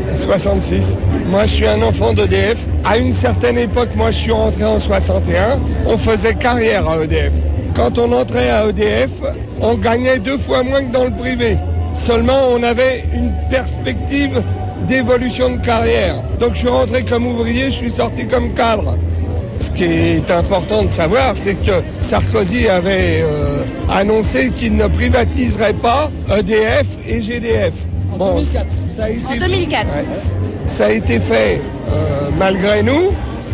66. Moi, je suis un enfant d'EDF. À une certaine époque, moi, je suis rentré en 61. On faisait carrière à EDF. Quand on entrait à EDF, on gagnait 2 fois moins que dans le privé. Seulement, on avait une perspective d'évolution de carrière. Donc, je suis rentré comme ouvrier, je suis sorti comme cadre. Ce qui est important de savoir, c'est que Sarkozy avait annoncé qu'il ne privatiserait pas EDF et GDF. Bon, ça a été en 2004. Ça a été fait malgré nous.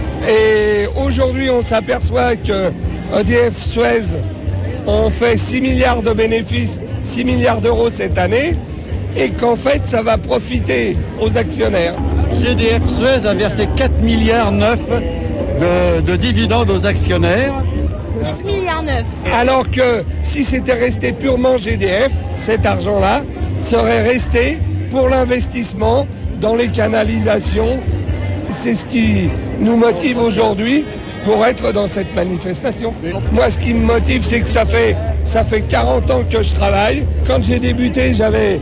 Et aujourd'hui, on s'aperçoit que EDF Suez ont fait 6 milliards de bénéfices, 6 milliards d'euros cette année, et qu'en fait, ça va profiter aux actionnaire. GDF Suez a versé 4 milliards 9 de dividendes aux actionnaires. 4 milliards 9. Alors que si c'était resté purement GDF, cet argent-là serait resté pour l'investissement dans les canalisations. C'est ce qui nous motive aujourd'hui pour être dans cette manifestation. Moi, ce qui me motive, c'est que ça fait 40 ans que je travaille. Quand j'ai débuté, j'avais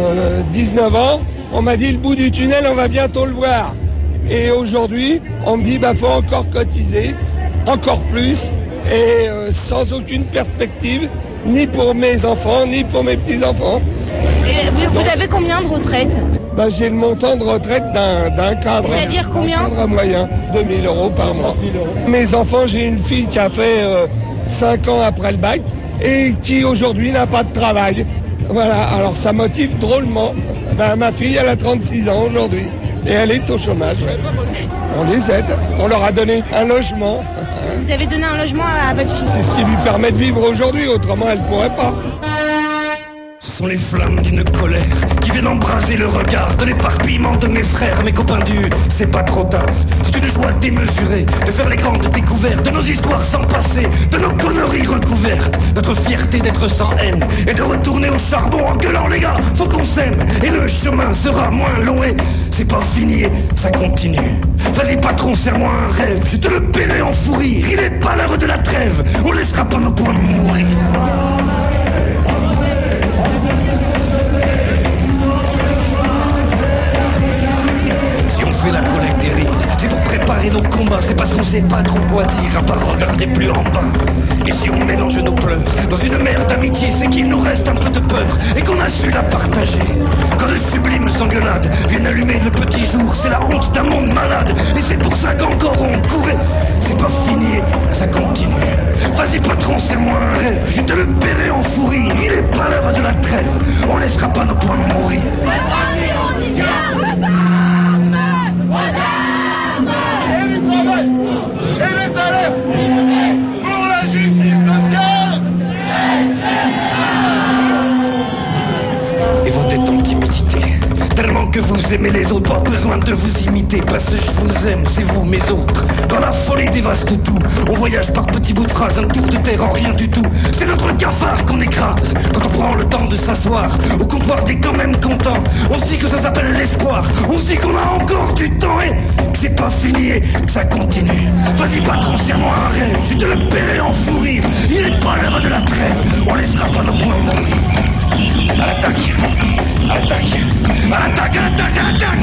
19 ans. On m'a dit le bout du tunnel, on va bientôt le voir. Et aujourd'hui, on me dit, faut encore cotiser, encore plus, et sans aucune perspective, ni pour mes enfants, ni pour mes petits-enfants. Et vous avez combien de retraite? J'ai le montant de retraite d'un cadre. C'est-à-dire combien? Un cadre moyen, 2 000 € par mois. Mes enfants, j'ai une fille qui a fait 5 ans après le bac et qui aujourd'hui n'a pas de travail. Voilà, alors ça motive drôlement. Ma fille, elle a 36 ans aujourd'hui et elle est au chômage. On les aide, on leur a donné un logement. Vous avez donné un logement à votre fille? C'est ce qui lui permet de vivre aujourd'hui, autrement elle ne pourrait pas. Ce sont les flammes d'une colère qui viennent embraser le regard de l'éparpillement de mes frères, mes copains du c'est pas trop tard. C'est une joie démesurée de faire les grandes découvertes de nos histoires sans passé, de nos conneries recouvertes, notre fierté d'être sans haine et de retourner au charbon en gueulant les gars, faut qu'on s'aime et le chemin sera moins long et c'est pas fini, ça continue. Vas-y patron, serre-moi un rêve, je te le paierai en fou rire, il est pas l'heure de la trêve, on laissera pas nos points mourir. La collecte des rides, c'est pour préparer nos combats, c'est parce qu'on sait pas trop quoi dire à part regarder plus en bas. Et si on mélange nos pleurs dans une mer d'amitié, c'est qu'il nous reste un peu de peur et qu'on a su la partager. Quand de sublimes engueulades viennent allumer le petit jour, c'est la honte d'un monde malade. Et c'est pour ça qu'encore on courait. C'est pas fini, ça continue. Vas-y patron, c'est moi un rêve, je te le paierai en fou rire. Il est pas l'heure de la trêve, on laissera pas nos points mourir. Et les salaires pour la justice sociale. Et vous êtes en timidité, tellement que vous aimez les autres, pas besoin de vous imiter. Parce que je vous aime, c'est vous mes autres. Dans la folie dévaste tout, on voyage par petits bouts de phrases, un tour de terre en rien du tout. C'est notre cafard qu'on écrase, quand on prend le temps de s'asseoir au comptoir des quand même contents. On se dit que ça s'appelle l'espoir, on se dit qu'on a encore du temps et que c'est pas fini et que ça continue. Vas-y patron, serre-moi un rêve, je te le paierai en fou rire. Il est pas l'heure de la trêve, on laissera pas nos points mourir. À l'attaque, à l'attaque, à l'attaque, à l'attaque, à l'attaque.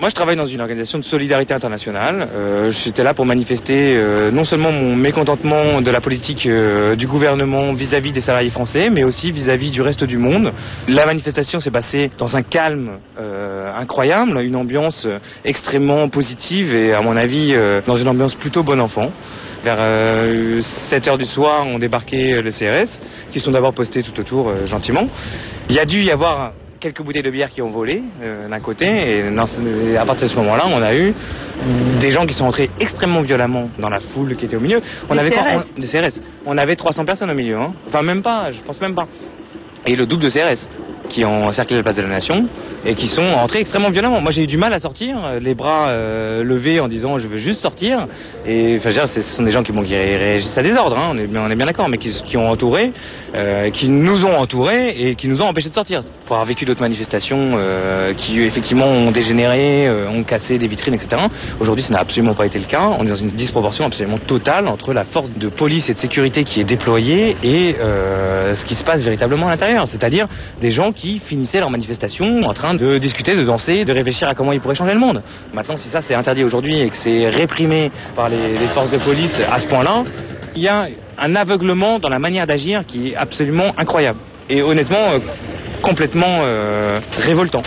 Moi, je travaille dans une organisation de solidarité internationale. J'étais là pour manifester non seulement mon mécontentement de la politique du gouvernement vis-à-vis des salariés français, mais aussi vis-à-vis du reste du monde. La manifestation s'est passée dans un calme incroyable, une ambiance extrêmement positive et, à mon avis, dans une ambiance plutôt bon enfant. Vers 7h du soir, ont débarqué les CRS, qui sont d'abord postés tout autour gentiment. Il y a dû y avoir quelques bouteilles de bière qui ont volé d'un côté, et à partir de ce moment-là, on a eu des gens qui sont entrés extrêmement violemment dans la foule qui était au milieu. Des CRS. On avait 300 personnes au milieu, hein. Enfin même pas, je pense même pas. Et le double de CRS qui ont encerclé la place de la Nation et qui sont entrés extrêmement violemment. Moi, j'ai eu du mal à sortir, les bras levés en disant je veux juste sortir. Et enfin, ce sont des gens qui réagissent à des ordres, hein, on est bien d'accord, mais qui ont entouré, qui nous ont entourés et qui nous ont empêchés de sortir. Pour avoir vécu d'autres manifestations qui effectivement ont dégénéré, ont cassé des vitrines, etc. Aujourd'hui, ça n'a absolument pas été le cas. On est dans une disproportion absolument totale entre la force de police et de sécurité qui est déployée et ce qui se passe véritablement à l'intérieur. C'est-à-dire des gens qui finissaient leur manifestation en train de discuter, de danser, de réfléchir à comment ils pourraient changer le monde. Maintenant, si ça c'est interdit aujourd'hui et que c'est réprimé par les forces de police à ce point-là, il y a un aveuglement dans la manière d'agir qui est absolument incroyable. Et honnêtement, complètement révoltant.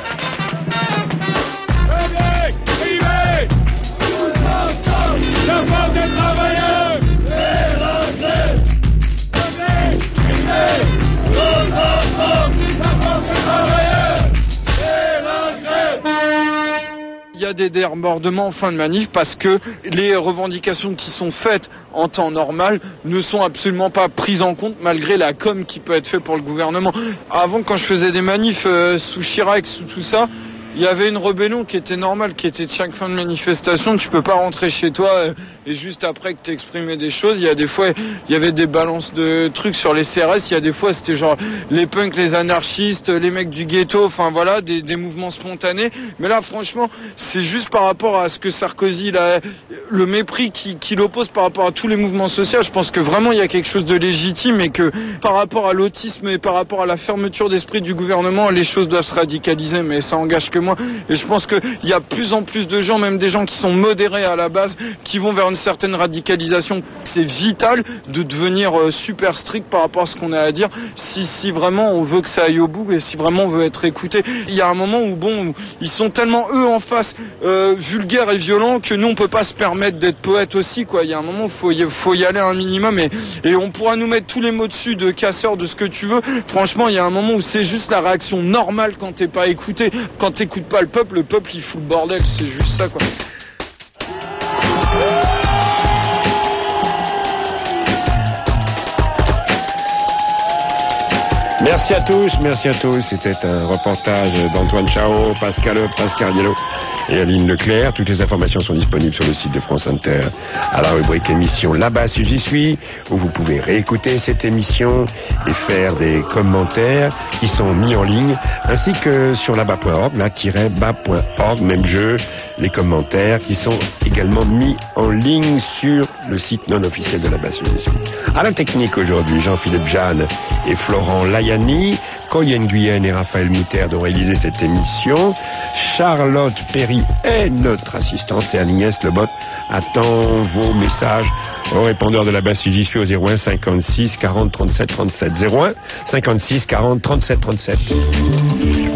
Il y a des débordements en fin de manif parce que les revendications qui sont faites en temps normal ne sont absolument pas prises en compte malgré la com qui peut être faite pour le gouvernement. Avant, quand je faisais des manifs sous Chirac, sous tout ça, il y avait une rébellion qui était normale, qui était de chaque fin de manifestation. Tu peux pas rentrer chez toi et juste après que t'exprimais des choses. Il y a des fois, il y avait des balances de trucs sur les CRS. Il y a des fois, c'était genre les punks, les anarchistes, les mecs du ghetto. Enfin voilà, des mouvements spontanés. Mais là, franchement, c'est juste par rapport à ce que Sarkozy, le mépris qu'il oppose par rapport à tous les mouvements sociaux. Je pense que vraiment, il y a quelque chose de légitime et que par rapport à l'autisme et par rapport à la fermeture d'esprit du gouvernement, les choses doivent se radicaliser. Mais ça engage que moi. Et je pense qu'il y a plus en plus de gens, même des gens qui sont modérés à la base, qui vont vers une certaine radicalisation. C'est vital de devenir super strict par rapport à ce qu'on a à dire si vraiment on veut que ça aille au bout et si vraiment on veut être écouté. Il y a un moment où ils sont tellement eux en face vulgaires et violents que nous on peut pas se permettre d'être poète aussi, quoi. Il y a un moment où il faut y aller un minimum et on pourra nous mettre tous les mots dessus de casseur, de ce que tu veux. Franchement, il y a un moment où c'est juste la réaction normale quand t'es pas écouté. Quand t'écoutes pas le peuple il fout le bordel, c'est juste ça, quoi. Merci à tous. C'était un reportage d'Antoine Chao, Pascal Pascariello et Aline Leclerc. Toutes les informations sont disponibles sur le site de France Inter à la rubrique émission Là-bas si j'y suis, où vous pouvez réécouter cette émission et faire des commentaires qui sont mis en ligne, ainsi que sur là-bas.org, là-bas.org, même jeu, les commentaires qui sont également mis en ligne sur le site non officiel de Là-bas si j'y suis. À la technique aujourd'hui, Jean-Philippe Jeanne et Florent Layani, Coyen Guyenne et Raphaël Mouterd ont réalisé cette émission. Charlotte Perry est notre assistante et Agnès Lebot attend vos messages au répondeur de Là-bas si j'y suis au 01 56 40 37 37 01 56 40 37 37.